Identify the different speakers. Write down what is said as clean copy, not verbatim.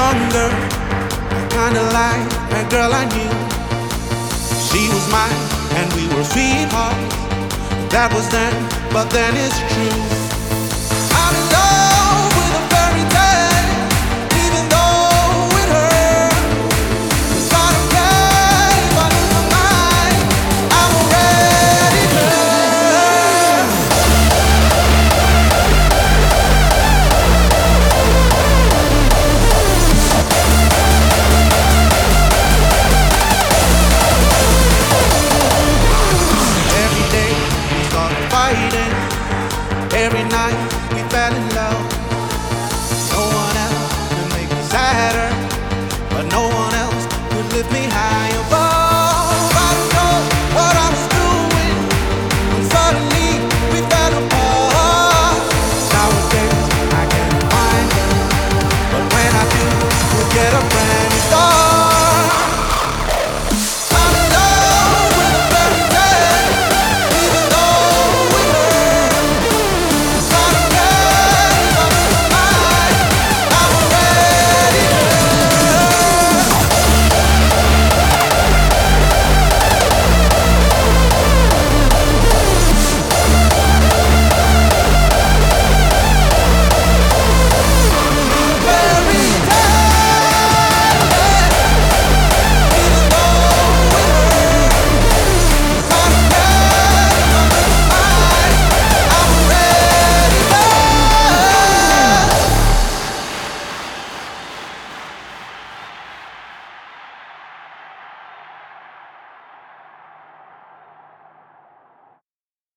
Speaker 1: younger, kinda like that girl I knew. She was mine and we were sweethearts. That was then, but then it's true. I'm in love with a fairy tale, even though it hurts. 'Cause I don't care if I lose my mind, I'm already hurt. Every day we started fighting. Every night we fell in love. No one else could make me sadder, but no one else could lift me higher.